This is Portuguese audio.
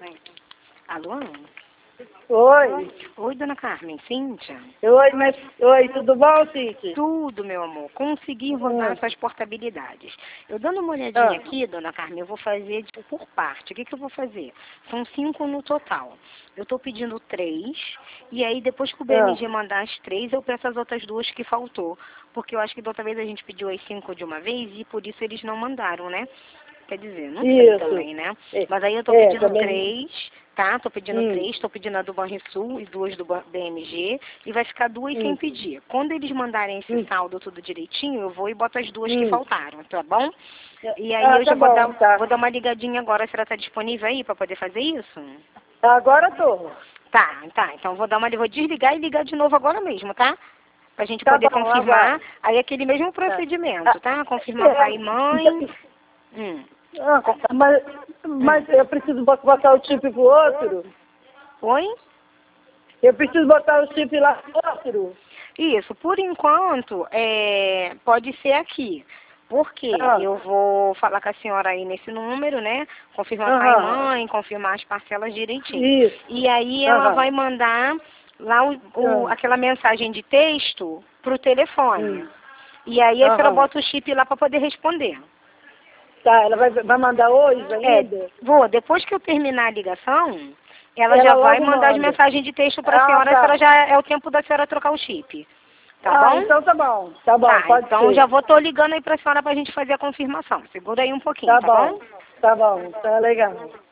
Alô? Oi. Oi, dona Carmen, Cíntia? Oi, tudo bom, Cíntia? Tudo, meu amor. Consegui rodar essas portabilidades. Eu dando uma olhadinha aqui, dona Carmen, eu vou fazer por parte. O que eu vou fazer? São 5 no total. Eu estou pedindo 3, e aí depois que o BMG mandar as 3, eu peço as outras 2 que faltou. Porque eu acho que da outra vez a gente pediu as 5 de uma vez e por isso eles não mandaram, né? Quer dizer, não sei também, né? Mas aí eu tô pedindo 3, tá? Tô pedindo 3, tô pedindo a do Banrisul e 2 do BMG, e vai ficar 2 sem pedir. Quando eles mandarem esse saldo tudo direitinho, eu vou e boto as 2 que faltaram, tá bom? E aí eu já vou dar uma ligadinha agora, se ela tá disponível aí pra poder fazer isso? Agora tô. Tá, então vou desligar e ligar de novo agora mesmo, tá? Pra gente poder confirmar, aí aquele mesmo procedimento, tá? Confirmar pai e mãe. Mas eu preciso botar o chip pro outro? Oi? Eu preciso botar o chip lá pro outro? Isso, por enquanto, pode ser aqui. Porque eu vou falar com a senhora aí nesse número, né? Confirmar pai e mãe, confirmar as parcelas direitinho. Isso. E aí ela vai mandar lá aquela mensagem de texto pro telefone. E aí a senhora bota o chip lá para poder responder. Tá, ela vai mandar hoje ainda? Depois que eu terminar a ligação, ela já vai mandar as mensagens de texto para a senhora, a senhora já é o tempo da senhora trocar o chip. Tá bom? Então tá bom. Tá bom, pode então ser. já tô ligando aí para a senhora para a gente fazer a confirmação. Segura aí um pouquinho, tá bom? Tá bom, tá legal.